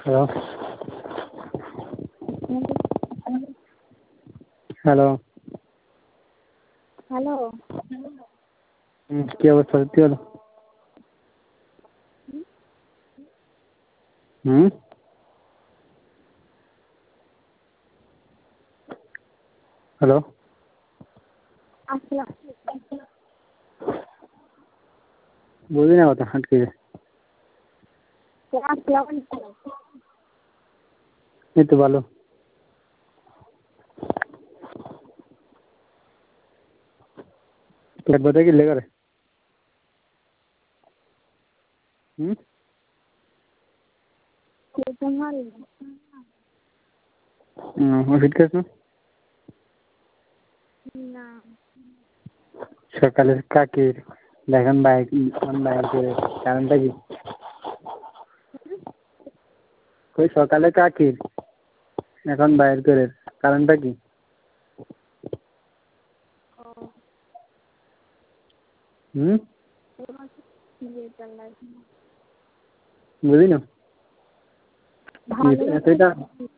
Hello hello hello. কি অবস্থা? সত্যি হলো? হ্যালো আসসালাম। বুঝি না কথা, আটকে যায়। আসসালামু আলাইকুম। এই তো ভালো। পেট ব্যথা কি লেগে? ওষুধ খাস না। সকালে কাকির দেখেন বাইক বাইর করে কারণটা কি? ওই সকালে কাকির এখন বাইর করে কারণটা কি? বুঝি না এটা।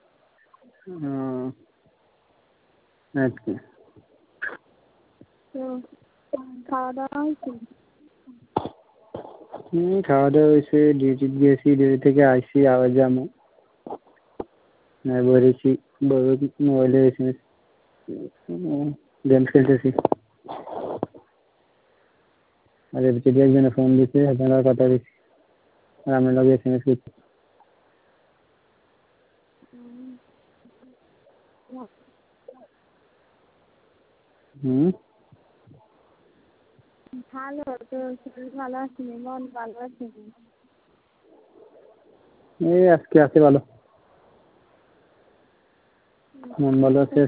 আচ্ছা, খাওয়া দাওয়া হয়েছে? খাওয়া দাওয়া হয়েছে। ডিউটি গিয়েছি, ডিউটি থেকে আসছি আবার যাবো। বেরিয়েছি, মোবাইলে গেম খেলতেছি। আর এর ভিতরে একজনে ফোন দিচ্ছে, আপনারা কথা দিচ্ছি আর আমি লগে SMS করছি। ভালো তো, শরীর ভালো আছে, মন ভালো আছে? এই আজকে আছে ভালো, মন ভালো আছে।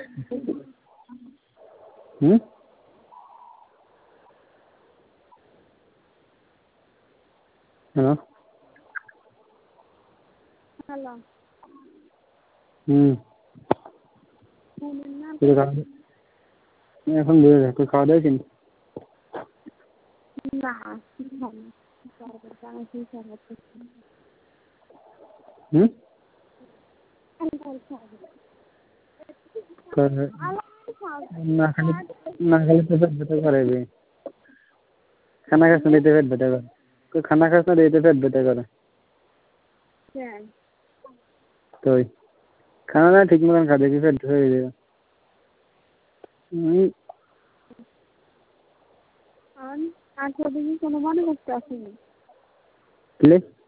Hello hello. এখন বুঝে যায়। তুই খাওয়া দাওয়া হয়েছিস? না। না খালি তো পেট ব্যথা করে। খানা খাস না দিতে পেট ব্যথা করে। খানা খাস না দিতে পেট ব্যথা করে। তো খানা না ঠিক মতন খা, দেখি পেট হয়ে যাবে। আর কোনো মনে করতে আসেনি? কি?